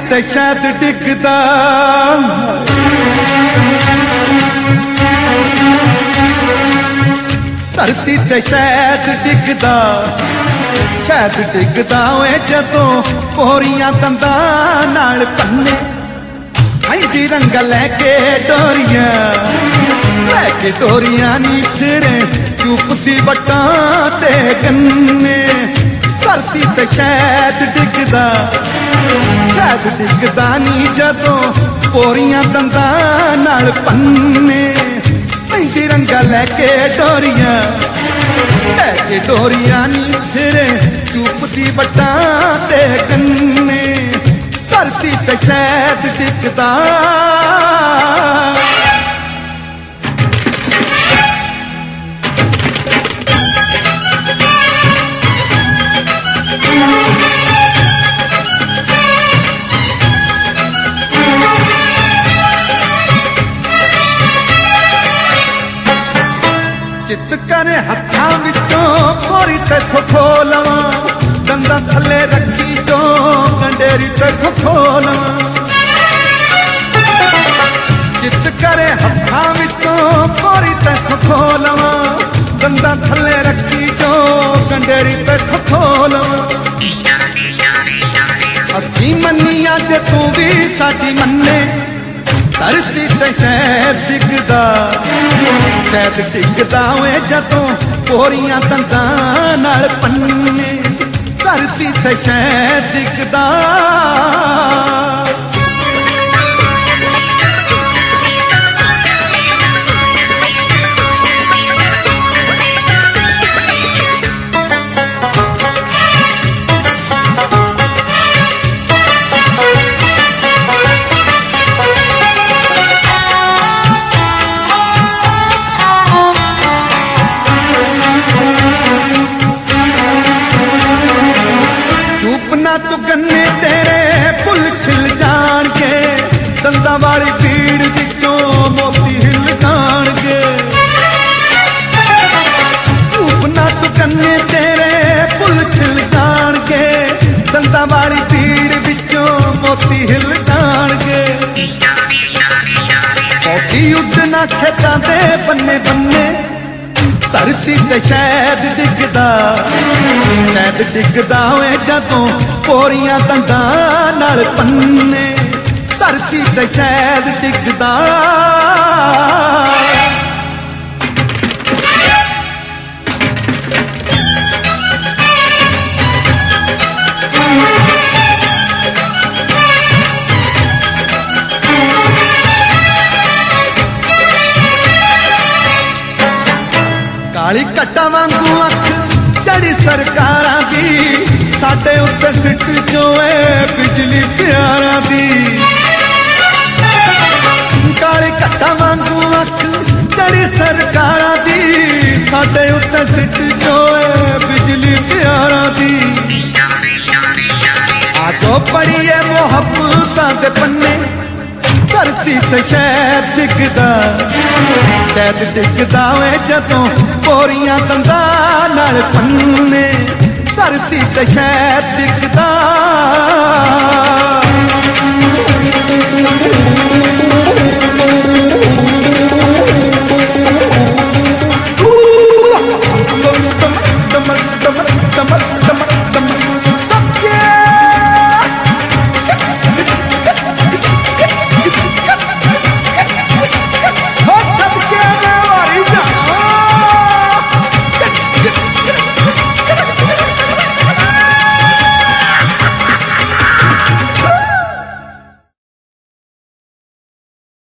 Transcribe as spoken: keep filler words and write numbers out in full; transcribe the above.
ते शायद डिगदा धरती ते शायद डिगदा शायद डिगदा होए जदों कोरियां दंदां नाल पन्ने आईंदी रंगा लैके डोरियां लैके डोरियां नी सिरे चुपदी बट्टां ते गन्ने धरती ते शायद डिगदा शायद डिगदा नी जदों कोरियां दंदां नाल पन्ने आईंदी रंगा लैके डोरियां लैके डोरियां नी सिरे चुपदी बट्टां ते गन्ने धरती ते शायद डिगदा चित करे हत्थां विचों कोरी ते खोलवां दंदां थल्ले रखी जो गंडेरी ते खोलवां चित करे हत्थां विचों कोरी ते खोलवां दंदां थल्ले रखी जो गंडेरी ते खोलवां असी मन्निया जे तू भी साडी मन्ने धरती ते शायद डिगदा शायद डिगदा होए जदों कोरियां दंदां नाल पन्ने धरती ते शायद डिगदा तू गन्ने तेरे फुल खिल जान के दंदां वाली भीड़ विचों मोती हिल जान के चूपना तू गन्ने तेरे फुल खिल जान के दंदां वाली भीड़ विचों मोती हिल जान के मोती उड़ना खेतां दे बन्ने बन्ने धरती ते शायद डिगदा शायद डिगदा होए जदों कोरियां दंदां नाल पन्ने धरती ते शायद डिगदा काली कट्टा वांगू अख जड़ी सरकारां दी साडे उत्ते सिट जो है बिजली प्यारां दी काली कट्टा वांगू अख जड़ी सरकारां दी साडे उत्ते सिट जो है बिजली प्यारां दी आजो पढ़िए मोहब्बतां दे पन्ने धरती ते शायद डिगदा शायद डिगदा होए जदों कोरियां दंदां नाल पन्ने धरती ते शायद डिगदा